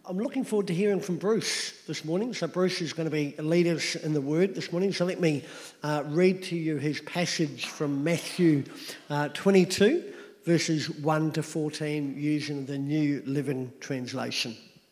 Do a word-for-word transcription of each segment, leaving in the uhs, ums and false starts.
I'm looking forward to hearing from Bruce this morning. So Bruce is going to be lead us in the Word this morning. So let me uh, read to you his passage from Matthew uh, twenty-two, verses one to fourteen, using the New Living Translation.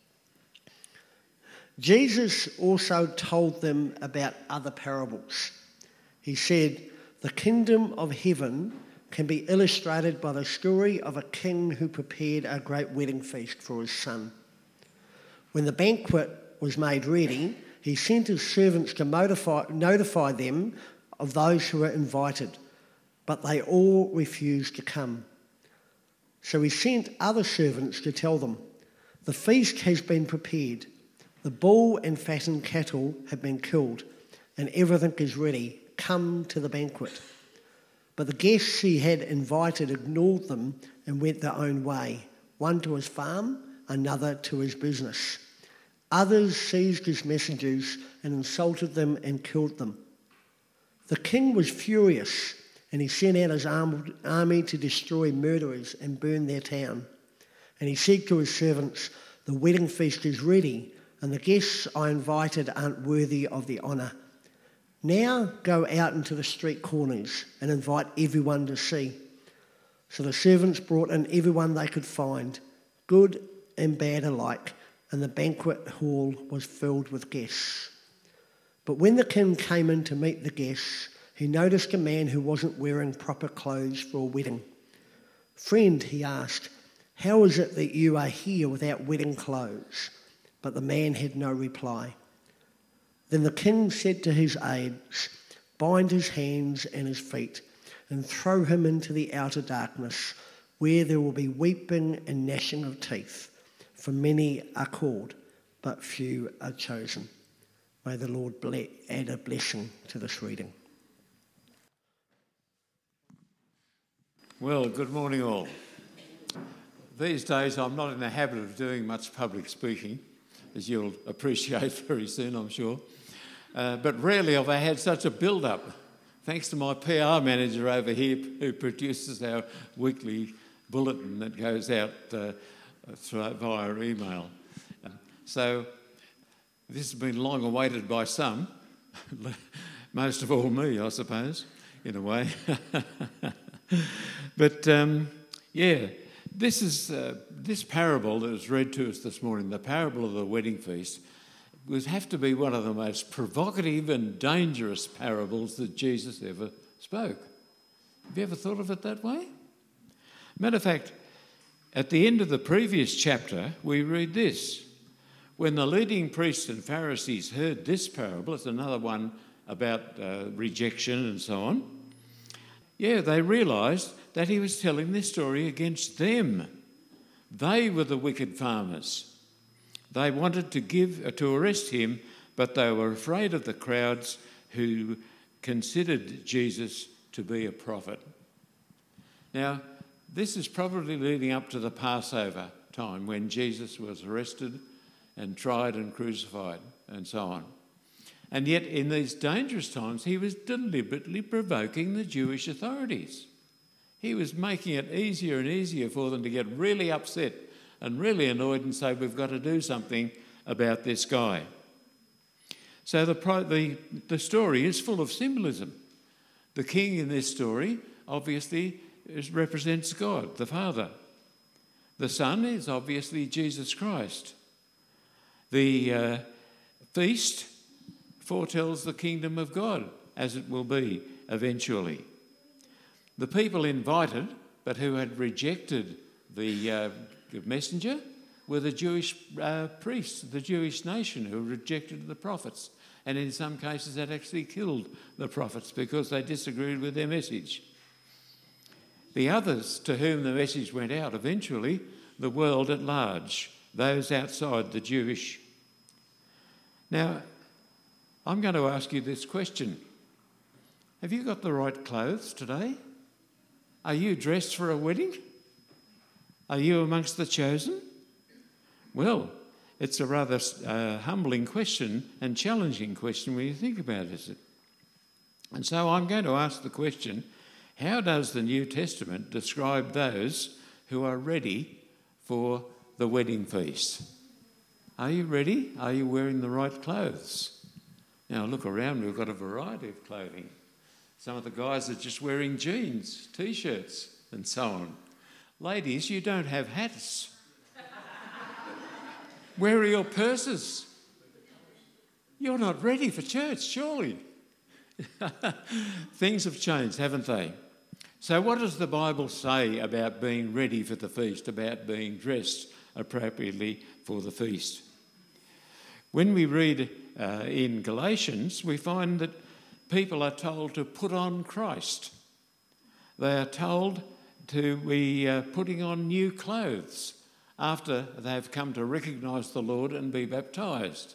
Jesus also told them about other parables. He said, "The kingdom of heaven can be illustrated by the story of a king who prepared a great wedding feast for his son. When the banquet was made ready, he sent his servants to notify, notify them of those who were invited, but they all refused to come. So he sent other servants to tell them, 'The feast has been prepared, the bull and fattened cattle have been killed, and everything is ready. Come to the banquet.' But the guests he had invited ignored them and went their own way, one to his farm, another to his business. Others seized his messengers and insulted them and killed them. The king was furious, and he sent out his army to destroy murderers and burn their town. And he said to his servants, 'The wedding feast is ready, and the guests I invited aren't worthy of the honour. Now go out into the street corners and invite everyone to see.' So the servants brought in everyone they could find, good and bad alike, and the banquet hall was filled with guests. But when the king came in to meet the guests, he noticed a man who wasn't wearing proper clothes for a wedding. 'Friend,' he asked, 'how is it that you are here without wedding clothes?' But the man had no reply. Then the king said to his aides, 'Bind his hands and his feet and throw him into the outer darkness, where there will be weeping and gnashing of teeth. For many are called, but few are chosen.' May the Lord add a blessing to this reading." Well, good morning all. These days I'm not in the habit of doing much public speaking, as you'll appreciate very soon, I'm sure. Uh, but rarely have I had such a build-up, thanks to my P R manager over here who produces our weekly bulletin that goes out uh, through, via email. Uh, so this has been long awaited by some, most of all me, I suppose, in a way. But um, yeah, this is uh, this parable that was read to us this morning, the parable of the wedding feast, would have to be one of the most provocative and dangerous parables that Jesus ever spoke. Have you ever thought of it that way? Matter of fact, at the end of the previous chapter, we read this. When the leading priests and Pharisees heard this parable, it's another one about uh, rejection and so on, yeah, they realised that he was telling this story against them. They were the wicked farmers. They wanted to give uh, to arrest him, but they were afraid of the crowds who considered Jesus to be a prophet. Now, this is probably leading up to the Passover time when Jesus was arrested and tried and crucified and so on. And yet in these dangerous times, he was deliberately provoking the Jewish authorities. He was making it easier and easier for them to get really upset and really annoyed and say, we've got to do something about this guy. So the, the, the story is full of symbolism. The king in this story obviously is, represents God, the Father. The Son is obviously Jesus Christ. The uh, feast foretells the kingdom of God, as it will be eventually. The people invited, but who had rejected the uh, messenger, were the Jewish uh, priests, the Jewish nation, who rejected the prophets, and in some cases had actually killed the prophets because they disagreed with their message. The others to whom the message went out, eventually, the world at large, those outside the Jewish. Now, I'm going to ask you this question. Have you got the right clothes today? Are you dressed for a wedding? Are you amongst the chosen? Well, it's a rather uh, humbling question and challenging question when you think about it. And so I'm going to ask the question, how does the New Testament describe those who are ready for the wedding feast? Are you ready? Are you wearing the right clothes? Now, look around, we've got a variety of clothing. Some of the guys are just wearing jeans, T-shirts, and so on. Ladies, you don't have hats. Where are your purses? You're not ready for church, surely. Things have changed, haven't they? So what does the Bible say about being ready for the feast, about being dressed appropriately for the feast? When we read uh, in Galatians, we find that people are told to put on Christ. They are told to be uh, putting on new clothes after they've come to recognise the Lord and be baptised.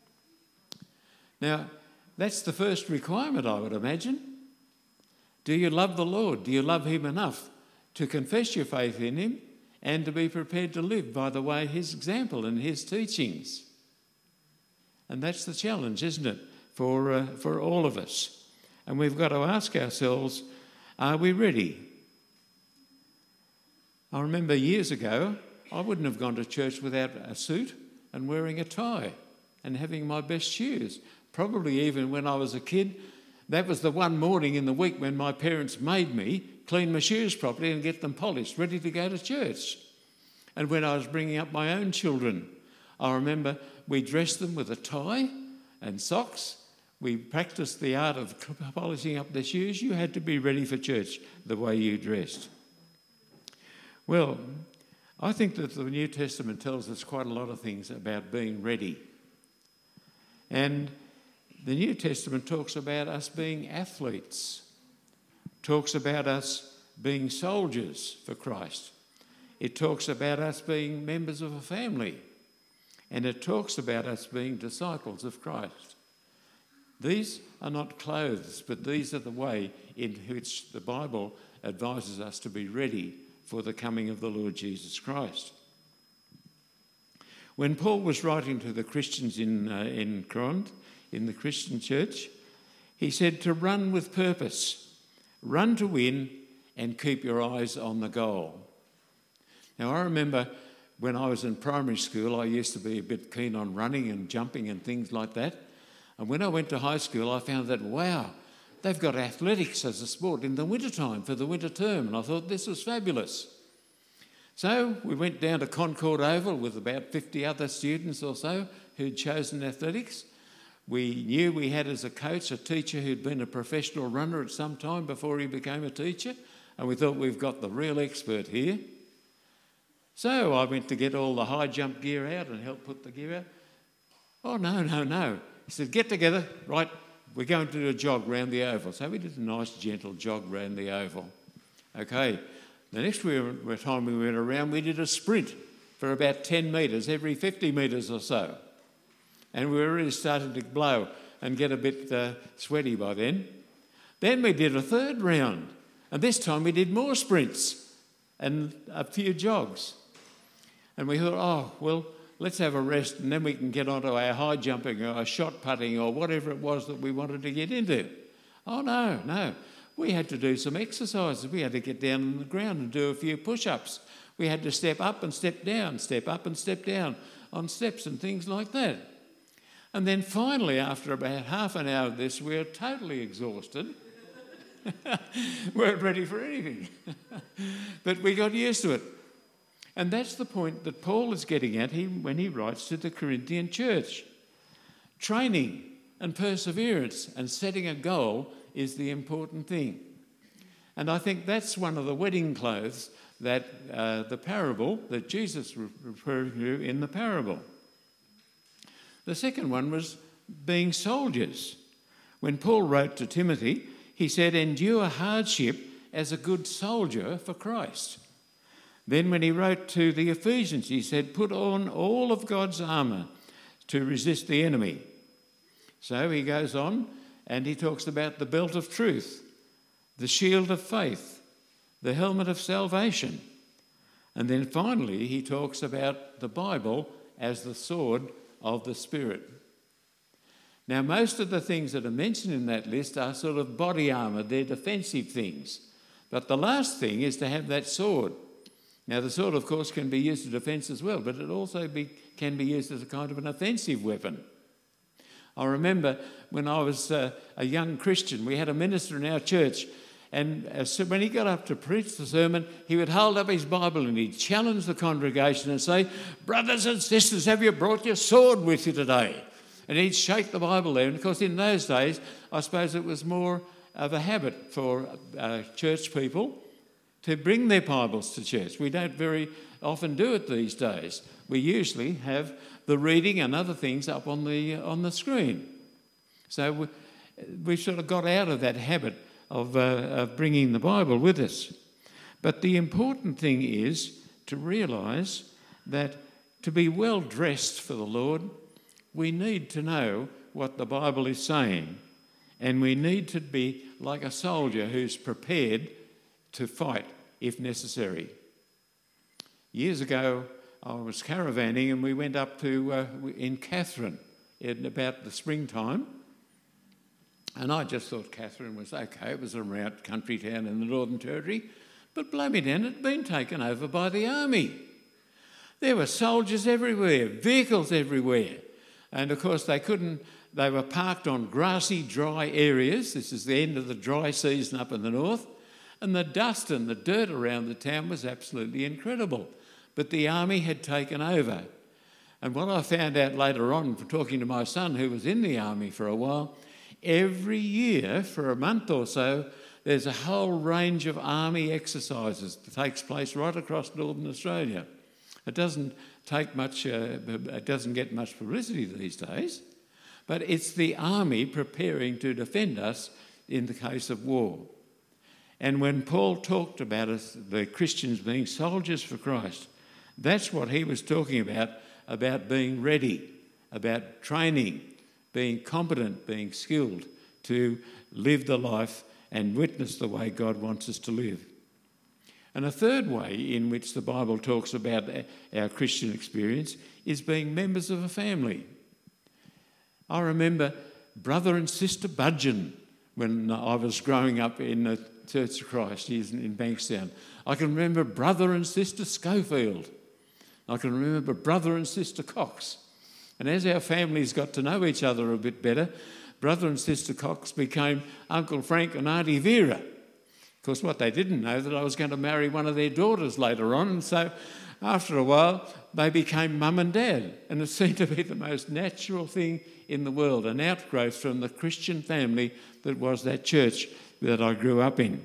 Now, that's the first requirement, I would imagine. Do you love the Lord? Do you love him enough to confess your faith in him and to be prepared to live by the way his example and his teachings? And that's the challenge, isn't it, for, uh, for all of us? And we've got to ask ourselves, are we ready? I remember years ago, I wouldn't have gone to church without a suit and wearing a tie and having my best shoes. Probably even when I was a kid, that was the one morning in the week when my parents made me clean my shoes properly and get them polished, ready to go to church. And when I was bringing up my own children, I remember we dressed them with a tie and socks. We practiced the art of polishing up their shoes. You had to be ready for church the way you dressed. Well, I think that the New Testament tells us quite a lot of things about being ready. And the New Testament talks about us being athletes, talks about us being soldiers for Christ. It talks about us being members of a family, and it talks about us being disciples of Christ. These are not clothes, but these are the way in which the Bible advises us to be ready for the coming of the Lord Jesus Christ. When Paul was writing to the Christians in, uh, in Corinth, in the Christian church, he said to run with purpose, run to win, and keep your eyes on the goal. Now, I remember when I was in primary school, I used to be a bit keen on running and jumping and things like that. And when I went to high school, I found that, wow, they've got athletics as a sport in the wintertime for the winter term. And I thought this was fabulous. So we went down to Concord Oval with about fifty other students or so who'd chosen athletics. We knew we had as a coach a teacher who'd been a professional runner at some time before he became a teacher, and we thought we've got the real expert here. So I went to get all the high jump gear out and help put the gear out. Oh, no, no, no. He said, get together, right, we're going to do a jog round the oval. So we did a nice gentle jog round the oval. Okay, the next time we went around, we did a sprint for about ten metres, every fifty metres or so. And we were really starting to blow and get a bit uh, sweaty by then. Then we did a third round, and this time we did more sprints and a few jogs. And we thought, oh, well, let's have a rest and then we can get onto our high jumping or our shot putting or whatever it was that we wanted to get into. Oh, no, no. We had to do some exercises. We had to get down on the ground and do a few push-ups. We had to step up and step down, step up and step down on steps and things like that. And then finally, after about half an hour of this, we were totally exhausted. Weren't ready for anything. But we got used to it. And that's the point that Paul is getting at when he writes to the Corinthian church. Training and perseverance and setting a goal is the important thing. And I think that's one of the wedding clothes that uh, the parable that Jesus referred to in the parable. The second one was being soldiers. When Paul wrote to Timothy, he said, endure hardship as a good soldier for Christ. Then when he wrote to the Ephesians, he said, put on all of God's armour to resist the enemy. So he goes on and he talks about the belt of truth, the shield of faith, the helmet of salvation. And then finally he talks about the Bible as the sword of the Spirit. Now, most of the things that are mentioned in that list are sort of body armour, they're defensive things. But the last thing is to have that sword. Now, the sword, of course, can be used as defence as well, but it also be, can be used as a kind of an offensive weapon. I remember when I was uh, a young Christian, we had a minister in our church, and as, when he got up to preach the sermon, he would hold up his Bible and he'd challenge the congregation and say, "Brothers and sisters, have you brought your sword with you today?" And he'd shake the Bible there. And of course, in those days, I suppose it was more of a habit for uh, church people to bring their Bibles to church. We don't very often do it these days. We usually have the reading and other things up on the on the screen. So we, we sort of got out of that habit of, uh, of bringing the Bible with us. But the important thing is to realise that to be well dressed for the Lord, we need to know what the Bible is saying, and we need to be like a soldier who's prepared to fight if necessary. Years ago, I was caravanning and we went up to uh, in Katherine in about the springtime, and I just thought Katherine was okay. It was a remote country town in the Northern Territory, but blow me down, it had been taken over by the army. There were soldiers everywhere, vehicles everywhere, and of course they couldn't. They were parked on grassy, dry areas. This is the end of the dry season up in the north, and the dust and the dirt around the town was absolutely incredible. But the army had taken over. And what I found out later on from talking to my son, who was in the army for a while, every year for a month or so, there's a whole range of army exercises that takes place right across northern Australia. It doesn't take much, uh, it doesn't get much publicity these days, but it's the army preparing to defend us in the case of war. And when Paul talked about us, the Christians being soldiers for Christ, that's what he was talking about, about being ready, about training, being competent, being skilled to live the life and witness the way God wants us to live. And a third way in which the Bible talks about our Christian experience is being members of a family. I remember brother and sister Budgeon when I was growing up in the Church of Christ in Bankstown. I can remember brother and sister Schofield. I can remember brother and sister Cox. And as our families got to know each other a bit better, brother and sister Cox became Uncle Frank and Auntie Vera. Of course, what they didn't know that I was going to marry one of their daughters later on, and so after a while they became mum and dad, and it seemed to be the most natural thing in the world, an outgrowth from the Christian family that was that church that I grew up in.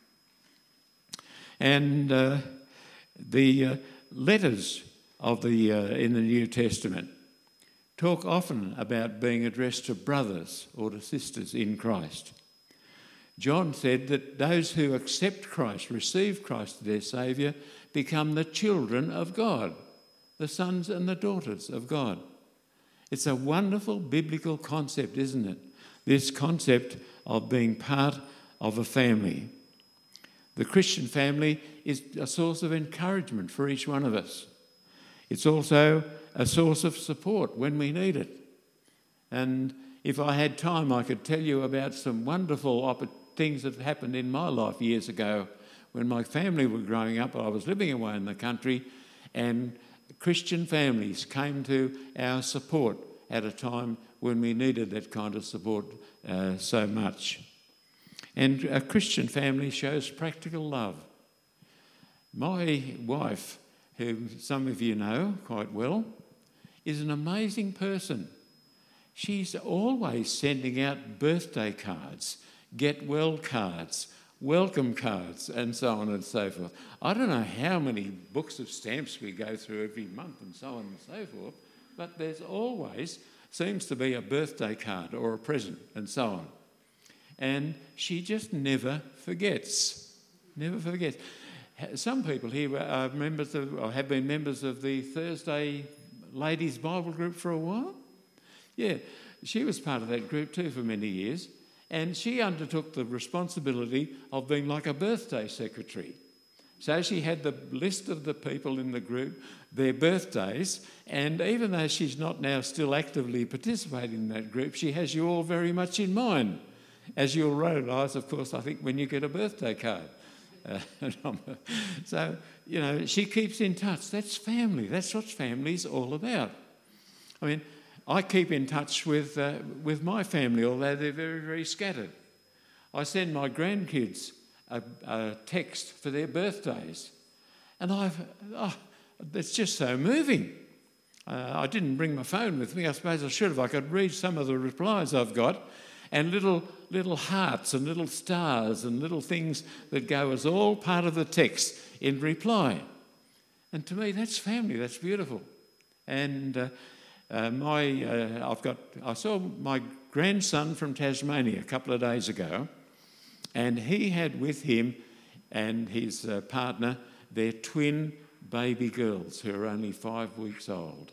And uh, the uh, letters of the uh, in the New Testament talk often about being addressed to brothers or to sisters in Christ. John said that those who accept Christ, receive Christ as their Saviour, become the children of God, the sons and the daughters of God. It's a wonderful biblical concept, isn't it? This concept of being part of a family. The Christian family is a source of encouragement for each one of us. It's also a source of support when we need it. And if I had time, I could tell you about some wonderful op- things that happened in my life years ago when my family were growing up. I was living away in the country, and Christian families came to our support at a time when we needed that kind of support uh, so much. And a Christian family shows practical love. My wife, who some of you know quite well, is an amazing person. She's always sending out birthday cards, get well cards, welcome cards, and so on and so forth. I don't know how many books of stamps we go through every month and so on and so forth, but there's always seems to be a birthday card or a present and so on. And she just never forgets, never forgets. Some people here are members of, or have been members of the Thursday Ladies Bible Group for a while. Yeah, she was part of that group too for many years, and she undertook the responsibility of being like a birthday secretary. So she had the list of the people in the group, their birthdays, and even though she's not now still actively participating in that group, she has you all very much in mind, as you'll realise, of course, I think, when you get a birthday card. Uh, so you know, she keeps in touch. That's family. That's what family's all about. I mean, I keep in touch with uh, with my family, although they're very, very scattered. I send my grandkids a, a text for their birthdays, and I've oh, it's just so moving. Uh, I didn't bring my phone with me. I suppose I should have. I could read some of the replies I've got, and little little hearts and little stars and little things that go as all part of the text in reply. And to me, that's family. That's beautiful. And uh, uh, my uh, I've got I saw my grandson from Tasmania a couple of days ago, and he had with him and his uh, partner their twin baby girls who are only five weeks old.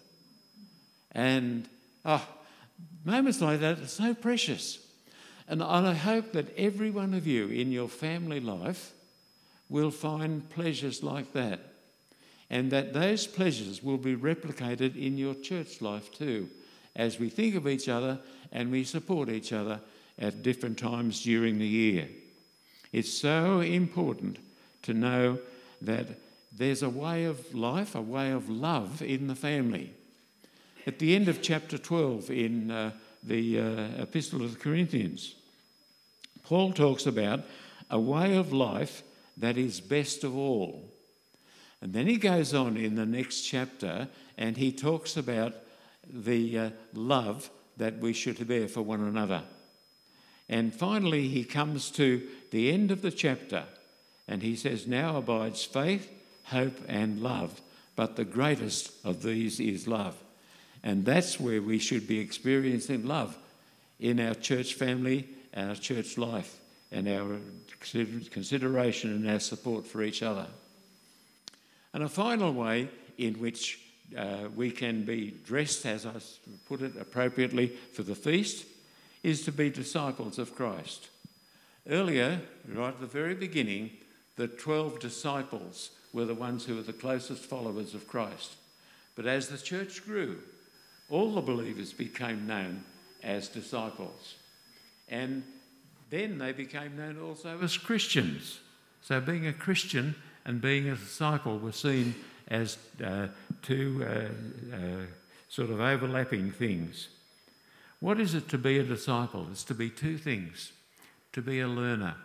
And oh, moments like that are so precious. And I hope that every one of you in your family life will find pleasures like that, and that those pleasures will be replicated in your church life too, as we think of each other and we support each other at different times during the year. It's so important to know that there's a way of life, a way of love in the family. At the end of chapter twelve in uh, the uh, Epistle of the Corinthians, Paul talks about a way of life that is best of all. And then he goes on in the next chapter and he talks about the uh, love that we should bear for one another. And finally he comes to the end of the chapter and he says, "Now abides faith, hope and love, but the greatest of these is love." And that's where we should be experiencing love in our church family, our church life, and our consideration and our support for each other. And a final way in which uh, we can be dressed, as I put it appropriately, for the feast is to be disciples of Christ. Earlier, right at the very beginning, the twelve disciples were the ones who were the closest followers of Christ. But as the church grew, all the believers became known as disciples. And then they became known also as Christians. So being a Christian and being a disciple were seen as uh, two uh, uh, sort of overlapping things. What is it to be a disciple? It's to be two things. To be a learner.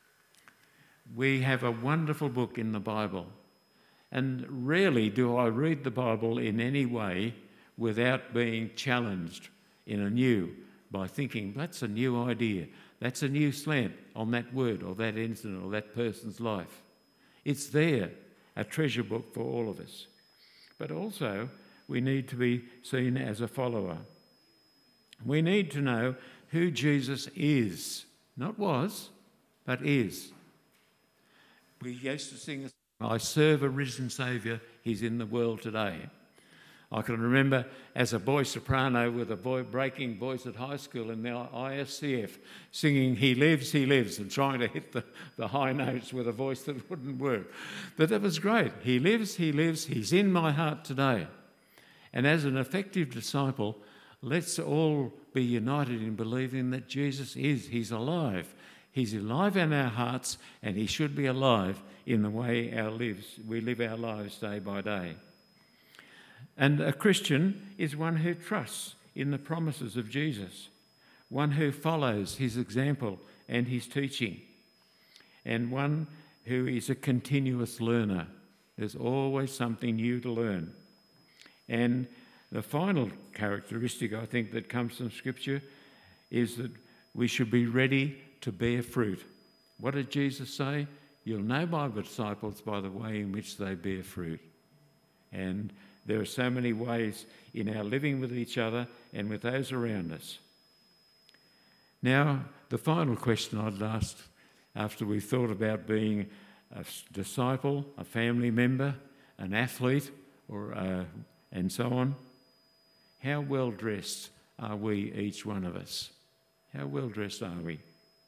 We have a wonderful book in the Bible, and rarely do I read the Bible in any way without being challenged in anew by thinking, that's a new idea, that's a new slant on that word or that incident or that person's life. It's there, a treasure book for all of us. But also, we need to be seen as a follower. We need to know who Jesus is, not was, but is. We used to sing, "I serve a risen Saviour, he's in the world today." I can remember as a boy soprano with a boy breaking voice at high school in the I S C F singing "He lives, he lives" and trying to hit the, the high notes with a voice that wouldn't work. But that was great. He lives, he lives, he's in my heart today. And as an effective disciple, let's all be united in believing that Jesus is, he's alive. He's alive in our hearts, and he should be alive in the way our lives, we live our lives day by day. And a Christian is one who trusts in the promises of Jesus, one who follows his example and his teaching, and one who is a continuous learner. There's always something new to learn. And the final characteristic, I think, that comes from Scripture is that we should be ready to bear fruit. What did Jesus say? You'll know my disciples by the way in which they bear fruit. And there are so many ways in our living with each other and with those around us. Now, the final question I'd ask after we've thought about being a disciple, a family member, an athlete, or uh, and so on, how well dressed are we, each one of us? How well dressed are we?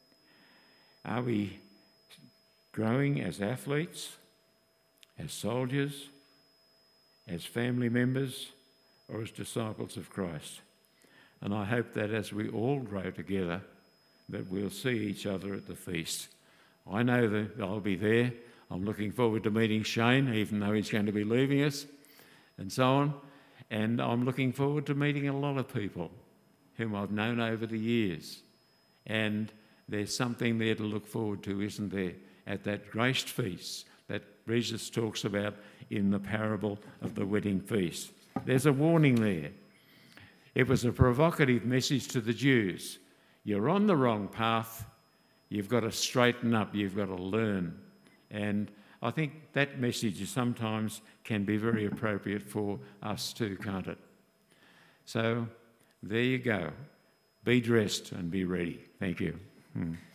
Are we growing as athletes, as soldiers, as family members, or as disciples of Christ? And I hope that as we all grow together, that we'll see each other at the feast. I know that I'll be there. I'm looking forward to meeting Shane, even though he's going to be leaving us, and so on. And I'm looking forward to meeting a lot of people whom I've known over the years. And there's something there to look forward to, isn't there, at that grace feast that Jesus talks about in the parable of the wedding feast. There's a warning there. It was a provocative message to the Jews. You're on the wrong path. You've got to straighten up. You've got to learn. And I think that message sometimes can be very appropriate for us too, can't it? So there you go. Be dressed and be ready. Thank you. Hmm.